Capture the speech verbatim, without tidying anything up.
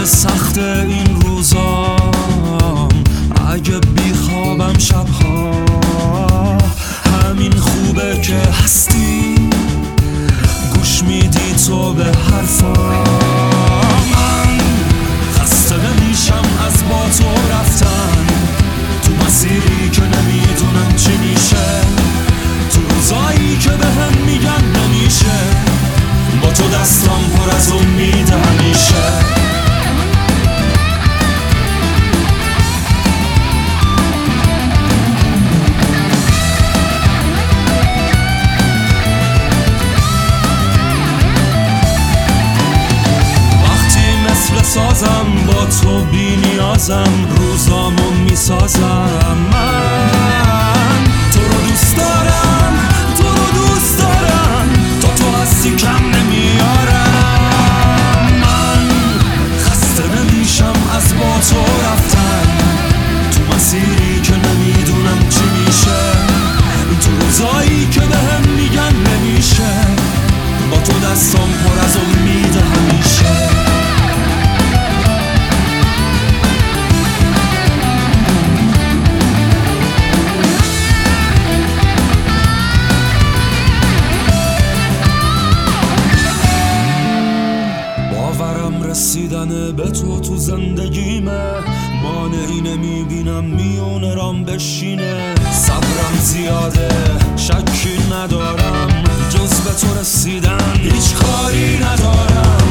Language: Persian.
سخت این روزام، اگه بیخوابم شبها، همین خوبه که هستی، گوش میدی تو به حرفام. من خسته نمیشم از با تو رفتن، تو مسیری که نمیدونم چی میشه، تو روزایی که بهم میگن نمیشه، با تو دستام پر از امید همیشه. سازم با تو بی نیازم، روزامو میسازم. من تو رو دوست دارم، تو رو دوست دارم، تا تو هستی کم نمیارم. من خسته نمیشم از با تو رفتن، تو مسیری که نمیدونم چی میشه، تو روزایی که بهم میگن نمیشه، با تو دستام پر از امید همیشه. رسیدن به تو تو زندگیمه، مانعی نمیبینم میونه رام بشینه. صبرم زیاده شکی ندارم، جز به تو رسیدن هیچ کاری ندارم.